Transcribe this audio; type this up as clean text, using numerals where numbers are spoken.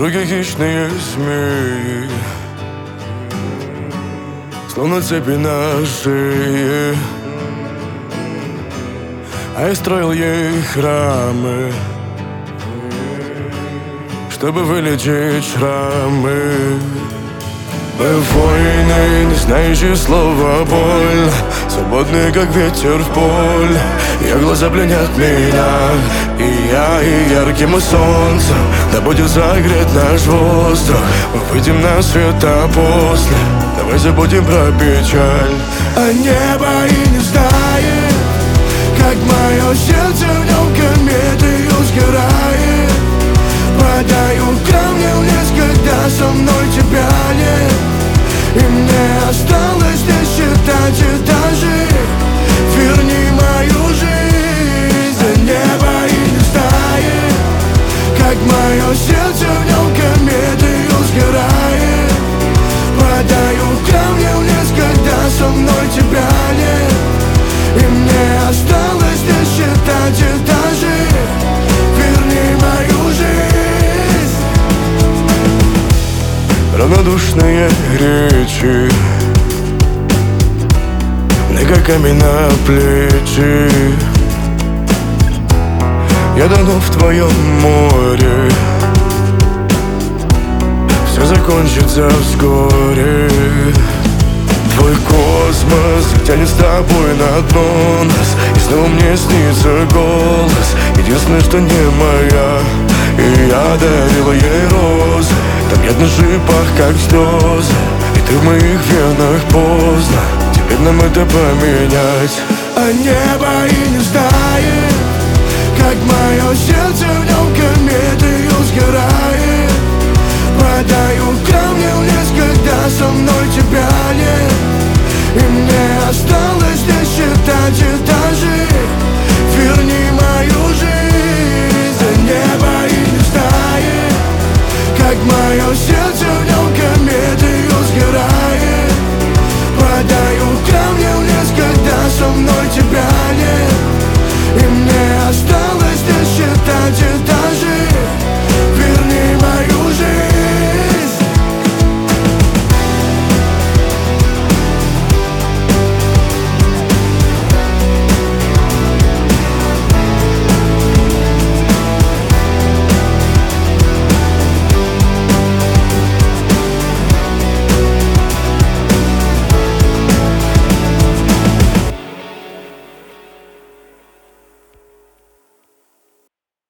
Руки хищные змеи, словно цепи на шее. А я строил ей храмы, чтобы вылечить шрамы. Мы воины, не знающие слова боль, свободные, как ветер в поле. Ее глаза пленят меня, и ярким солнцем да будет согрет наш воздух. Мы выйдем на свет, а после давай забудем про печаль. А небо и не знает, как мое сердце в нем кометою сгорает. Падаю камнем вниз, когда со мной тебя нет, и мне осталось здесь считать этажи. Верни мою жизнь. А небо и не знает, как мое сердце в нем кометою сгорает. Падаю камнем вниз, когда со мной тебя нет, и мне осталось здесь считать этажи. Верни мою жизнь. Равнодушные речи, мне как камень на плечи. Я давно в твоем море, все закончится вскоре. Твой космос тянет с тобой на дно нас, и снова мне снится голос. Единственное, что не моя, и я дарила ей розы. Там нет на шипах, как слезы, и ты в моих венах поздно. Теперь нам это поменять. А небо и не знает, как мое сердце в нем кометою сгорает.